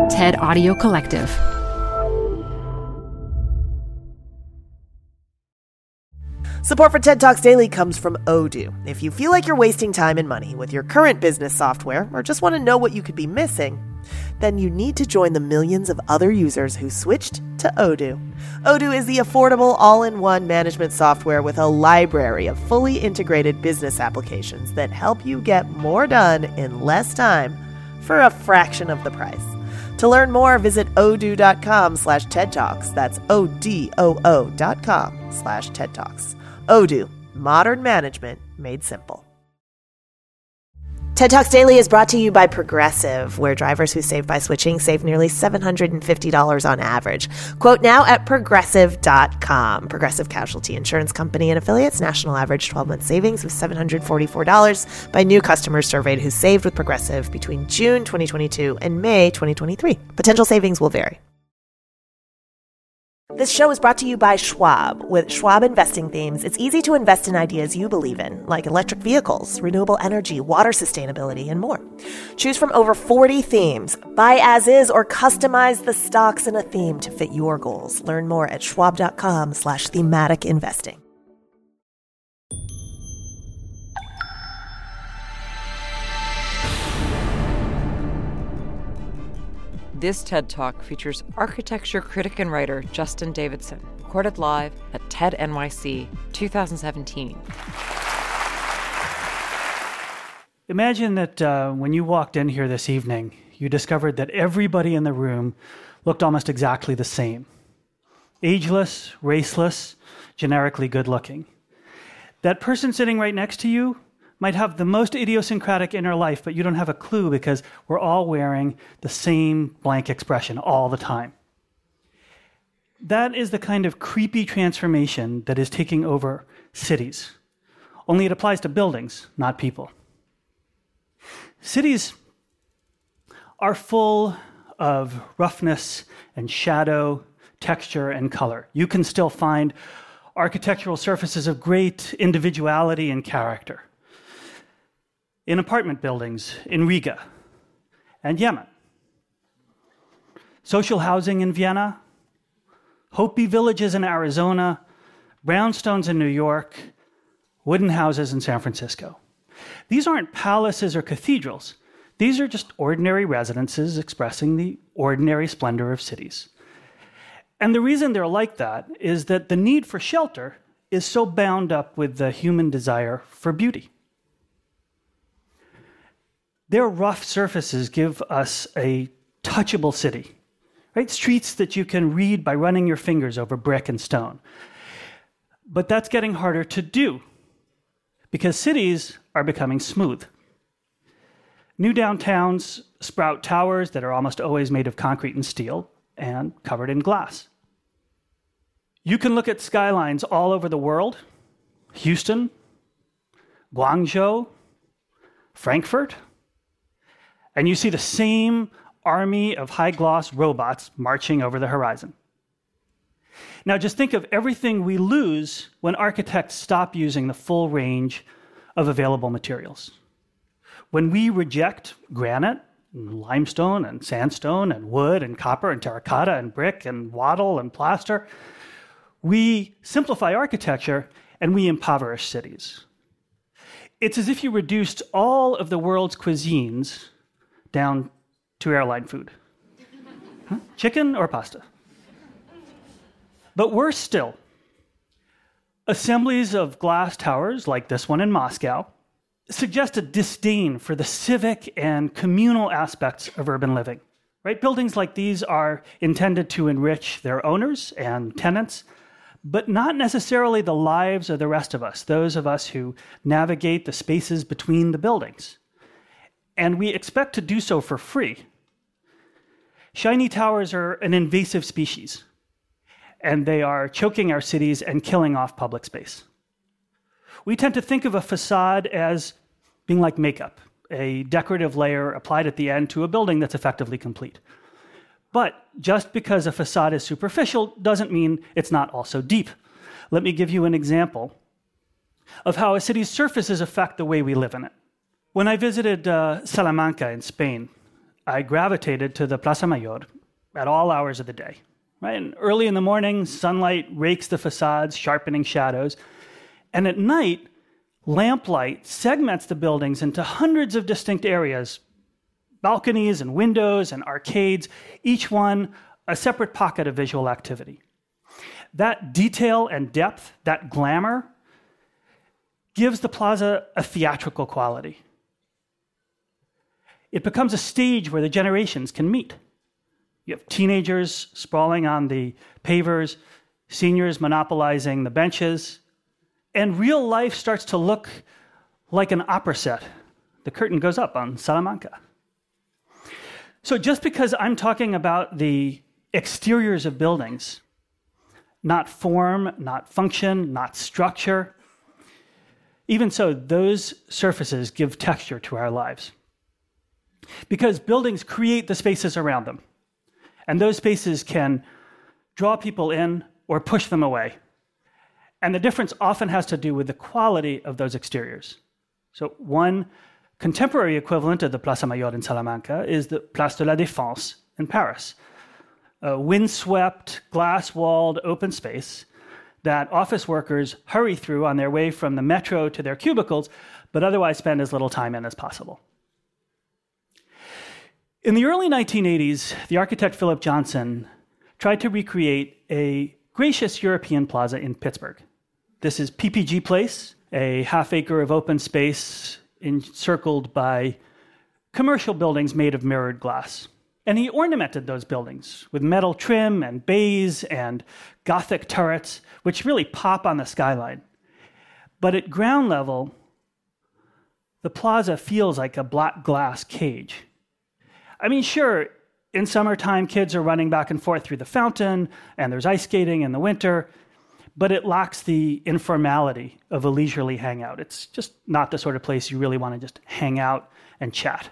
TED Audio Collective. Support for TED Talks Daily comes from Odoo. If you feel like you're wasting time and money with your current business software or just want to know what you could be missing, then you need to join the millions of other users who switched to Odoo. Odoo is the affordable all-in-one management software with a library of fully integrated business applications that help you get more done in less time for a fraction of the price. To learn more, visit odoo.com/TED Talks. That's ODOO.com/TED Talks. Odoo, modern management made simple. TED Talks Daily is brought to you by Progressive, where drivers who save by switching save nearly $750 on average. Quote now at Progressive.com. Progressive Casualty Insurance Company and affiliates. National average 12-month savings of $744 by new customers surveyed who saved with Progressive between June 2022 and May 2023. Potential savings will vary. This show is brought to you by Schwab. With Schwab Investing Themes, it's easy to invest in ideas you believe in, like electric vehicles, renewable energy, water sustainability, and more. Choose from over 40 themes. Buy as is or customize the stocks in a theme to fit your goals. Learn more at schwab.com/thematic investing. This TED Talk features architecture critic and writer Justin Davidson, recorded live at TED NYC 2017. Imagine that when you walked in here this evening, you discovered that everybody in the room looked almost exactly the same. Ageless, raceless, generically good-looking. That person sitting right next to you might have the most idiosyncratic inner life, but you don't have a clue because we're all wearing the same blank expression all the time. That is the kind of creepy transformation that is taking over cities. Only it applies to buildings, not people. Cities are full of roughness and shadow, texture and color. You can still find architectural surfaces of great individuality and character in apartment buildings in Riga and Yemen, social housing in Vienna, Hopi villages in Arizona, brownstones in New York, wooden houses in San Francisco. These aren't palaces or cathedrals. These are just ordinary residences expressing the ordinary splendor of cities. And the reason they're like that is that the need for shelter is so bound up with the human desire for beauty. Their rough surfaces give us a touchable city, right? Streets that you can read by running your fingers over brick and stone. But that's getting harder to do because cities are becoming smooth. New downtowns sprout towers that are almost always made of concrete and steel and covered in glass. You can look at skylines all over the world, Houston, Guangzhou, Frankfurt, and you see the same army of high-gloss robots marching over the horizon. Now just think of everything we lose when architects stop using the full range of available materials. When we reject granite, and limestone, and sandstone, and wood, and copper, and terracotta, and brick, and wattle, and plaster, we simplify architecture and we impoverish cities. It's as if you reduced all of the world's cuisines down to airline food. Chicken or pasta? But worse still, assemblies of glass towers like this one in Moscow suggest a disdain for the civic and communal aspects of urban living. Right? Buildings like these are intended to enrich their owners and tenants, but not necessarily the lives of the rest of us, those of us who navigate the spaces between the buildings. And we expect to do so for free. Shiny towers are an invasive species, and they are choking our cities and killing off public space. We tend to think of a facade as being like makeup, a decorative layer applied at the end to a building that's effectively complete. But just because a facade is superficial doesn't mean it's not also deep. Let me give you an example of how a city's surfaces affect the way we live in it. When I visited Salamanca in Spain, I gravitated to the Plaza Mayor at all hours of the day. Right? And early in the morning, sunlight rakes the facades, sharpening shadows. And at night, lamplight segments the buildings into hundreds of distinct areas, balconies and windows and arcades, each one a separate pocket of visual activity. That detail and depth, that glamour, gives the plaza a theatrical quality. It becomes a stage where the generations can meet. You have teenagers sprawling on the pavers, seniors monopolizing the benches, and real life starts to look like an opera set. The curtain goes up on Salamanca. So just because I'm talking about the exteriors of buildings, not form, not function, not structure, even so, those surfaces give texture to our lives. Because buildings create the spaces around them. And those spaces can draw people in or push them away. And the difference often has to do with the quality of those exteriors. So one contemporary equivalent of the Plaza Mayor in Salamanca is the Place de la Défense in Paris, a windswept, glass-walled open space that office workers hurry through on their way from the metro to their cubicles, but otherwise spend as little time in as possible. In the early 1980s, the architect Philip Johnson tried to recreate a gracious European plaza in Pittsburgh. This is PPG Place, a half-acre of open space encircled by commercial buildings made of mirrored glass. And he ornamented those buildings with metal trim and bays and Gothic turrets, which really pop on the skyline. But at ground level, the plaza feels like a black glass cage. I mean, sure, in summertime, kids are running back and forth through the fountain, and there's ice skating in the winter, but it lacks the informality of a leisurely hangout. It's just not the sort of place you really want to just hang out and chat.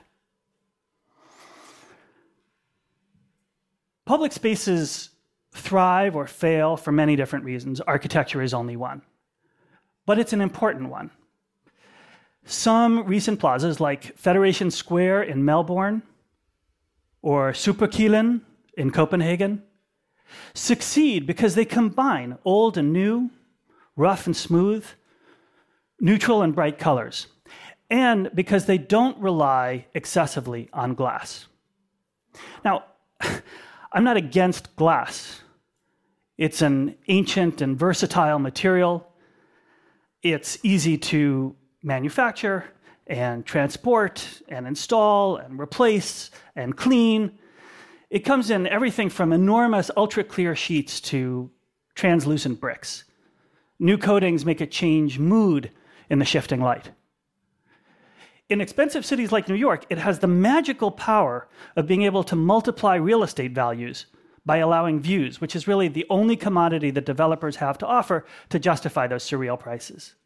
Public spaces thrive or fail for many different reasons. Architecture is only one. But it's an important one. Some recent plazas, like Federation Square in Melbourne, or Superkilen in Copenhagen, succeed because they combine old and new, rough and smooth, neutral and bright colors, and because they don't rely excessively on glass. Now, I'm not against glass. It's an ancient and versatile material. It's easy to manufacture and transport and install and replace and clean. It comes in everything from enormous ultra-clear sheets to translucent bricks. New coatings make it change mood in the shifting light. In expensive cities like New York, it has the magical power of being able to multiply real estate values by allowing views, which is really the only commodity that developers have to offer to justify those surreal prices.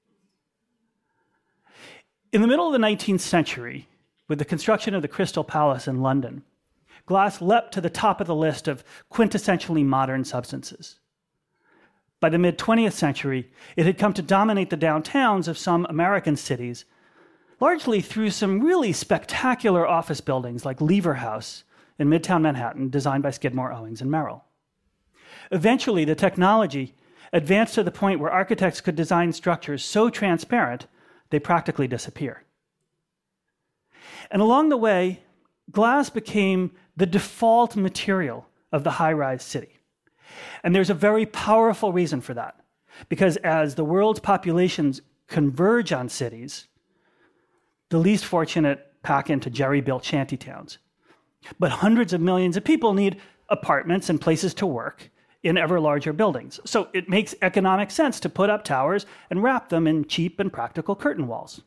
In the middle of the 19th century, with the construction of the Crystal Palace in London, glass leapt to the top of the list of quintessentially modern substances. By the mid-20th century, it had come to dominate the downtowns of some American cities, largely through some really spectacular office buildings like Lever House in Midtown Manhattan, designed by Skidmore, Owings, and Merrill. Eventually, the technology advanced to the point where architects could design structures so transparent they practically disappear. And along the way, glass became the default material of the high-rise city. And there's a very powerful reason for that, because as the world's populations converge on cities, the least fortunate pack into jerry-built shantytowns. But hundreds of millions of people need apartments and places to work in ever larger buildings. So it makes economic sense to put up towers and wrap them in cheap and practical curtain walls.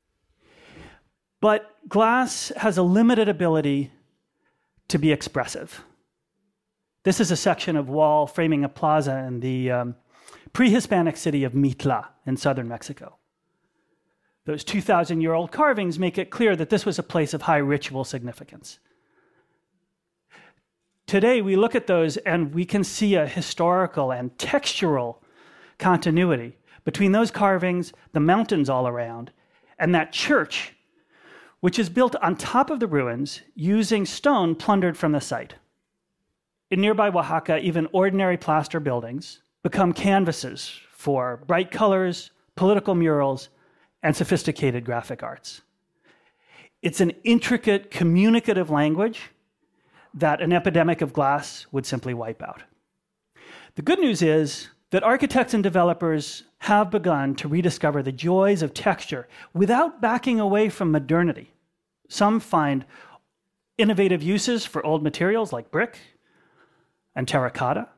But glass has a limited ability to be expressive. This is a section of wall framing a plaza in the pre-Hispanic city of Mitla in southern Mexico. Those 2,000-year-old carvings make it clear that this was a place of high ritual significance. Today, we look at those and we can see a historical and textural continuity between those carvings, the mountains all around, and that church which is built on top of the ruins using stone plundered from the site. In nearby Oaxaca, even ordinary plaster buildings become canvases for bright colors, political murals, and sophisticated graphic arts. It's an intricate, communicative language that an epidemic of glass would simply wipe out. The good news is that architects and developers have begun to rediscover the joys of texture without backing away from modernity. Some find innovative uses for old materials like brick and terracotta.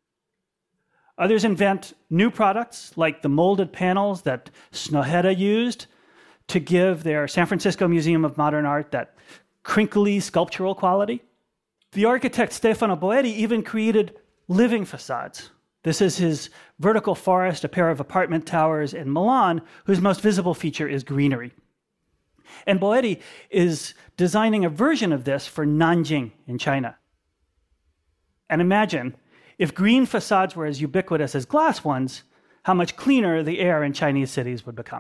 Others invent new products like the molded panels that Snøhetta used to give their San Francisco Museum of Modern Art that crinkly sculptural quality. The architect Stefano Boeri even created living facades. This is his vertical forest, a pair of apartment towers in Milan, whose most visible feature is greenery. And Boeri is designing a version of this for Nanjing in China. And imagine, if green facades were as ubiquitous as glass ones, how much cleaner the air in Chinese cities would become.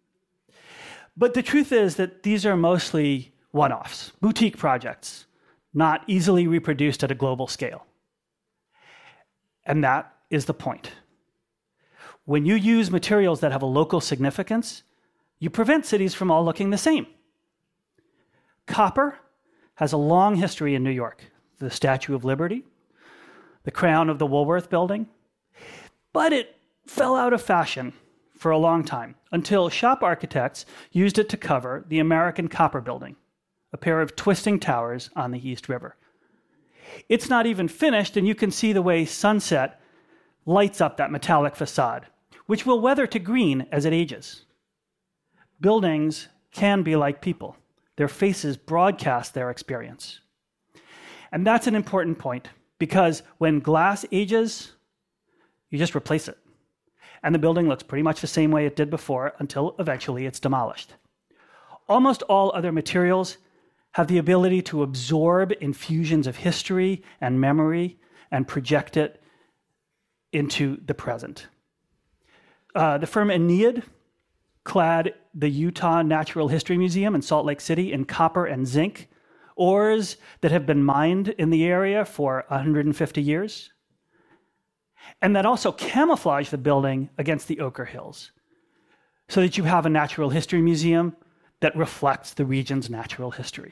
But the truth is that these are mostly one-offs, boutique projects, not easily reproduced at a global scale. And that is the point. When you use materials that have a local significance, you prevent cities from all looking the same. Copper has a long history in New York. The Statue of Liberty, the crown of the Woolworth Building. But it fell out of fashion for a long time, until shop architects used it to cover the American Copper Building, a pair of twisting towers on the East River. It's not even finished, and you can see the way sunset lights up that metallic facade, which will weather to green as it ages. Buildings can be like people. Their faces broadcast their experience. And that's an important point, because when glass ages, you just replace it. And the building looks pretty much the same way it did before until eventually it's demolished. Almost all other materials have the ability to absorb infusions of history and memory and project it into the present. The firm Ennead clad the Utah Natural History Museum in Salt Lake City in copper and zinc, ores that have been mined in the area for 150 years, and that also camouflage the building against the Ochre Hills, so that you have a natural history museum that reflects the region's natural history.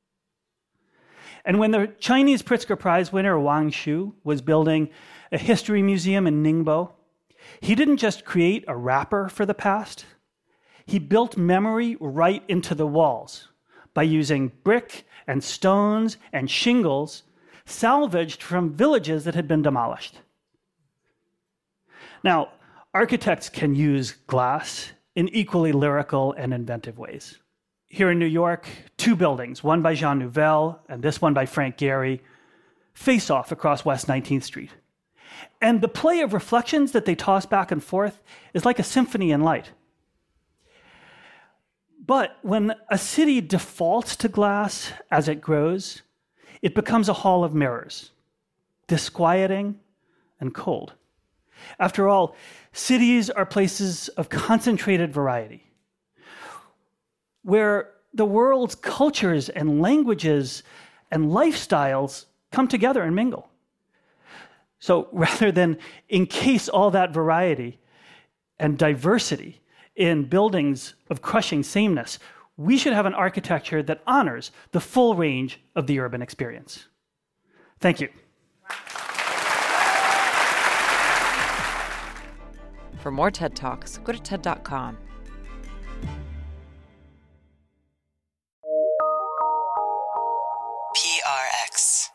And when the Chinese Pritzker Prize winner Wang Xu was building a history museum in Ningbo, he didn't just create a wrapper for the past, he built memory right into the walls by using brick and stones and shingles salvaged from villages that had been demolished. Now, architects can use glass in equally lyrical and inventive ways. Here in New York, two buildings, one by Jean Nouvel and this one by Frank Gehry, face off across West 19th Street. And the play of reflections that they toss back and forth is like a symphony in light. But when a city defaults to glass as it grows, it becomes a hall of mirrors, disquieting and cold. After all, cities are places of concentrated variety, where the world's cultures and languages and lifestyles come together and mingle. So rather than encase all that variety and diversity in buildings of crushing sameness, we should have an architecture that honors the full range of the urban experience. Thank you. For more TED Talks, go to TED.com. PRX.